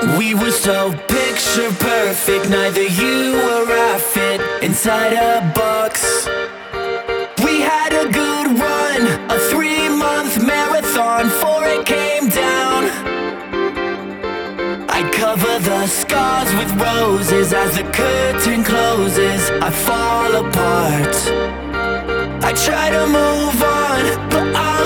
We were so picture perfect, neither you or I fit inside a box. We had a good run, a 3-month marathon before it came down. I'd cover the scars with roses as the curtain closes. I fall apart. I try to move on, but I